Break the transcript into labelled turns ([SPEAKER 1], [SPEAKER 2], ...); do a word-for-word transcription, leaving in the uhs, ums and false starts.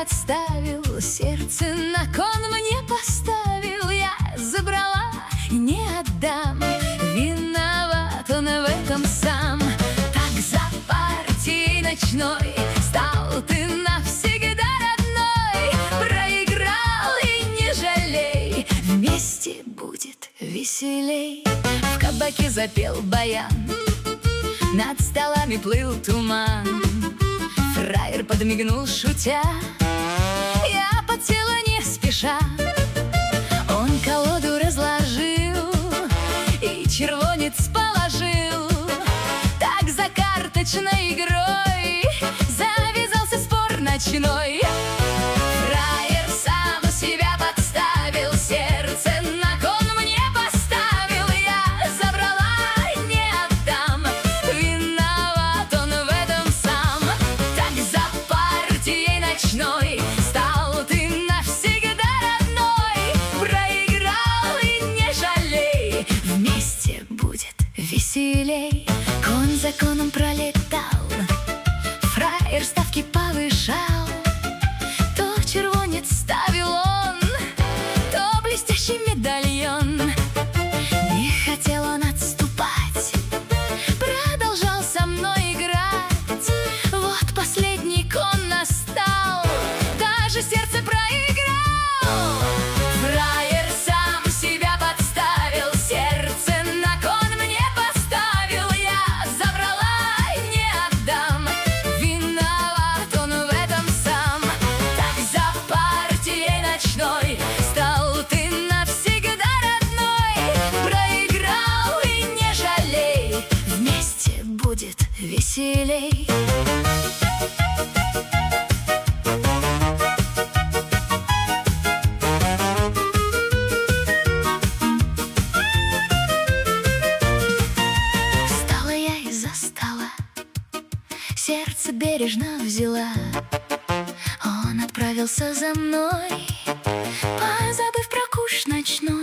[SPEAKER 1] подставил, сердце на кон мне поставил. Я забрала и не отдам, виноват он в этом сам. Так за партией ночной стал ты навсегда родной. Проиграл и не жалей, вместе будет веселей. В кабаке запел баян, над столами плыл туман. Фраер подмигнул, шутя, я подсела не спеша. Он колоду разложил и червонец положил. Так за карточной игрой завязался спор ночной. Фраер сам себя подставил, сердце на кон мне поставил. Я забрала, не отдам, виноват он в этом сам. Так за партией ночной стал ты навсегда родной. Проиграл и не жалей, вместе будет веселей. Конь за коном пролетал, фраер ставки повышал. То червонец ставил он, то блестящий медальон. Не хотел он отступать, продолжал со мной играть. Вот последний кон настал, даже сердце проиграл. Фраер сам себя подставил, сердце на кон мне поставил. Я забрала, не отдам, виноват он в этом сам. Так за партией ночной стал ты навсегда родной. Проиграл и не жалей, вместе будет веселей. Встала я из-за стола, сердце бережно взяла. Он отправился за мной, позабыв про куш ночной.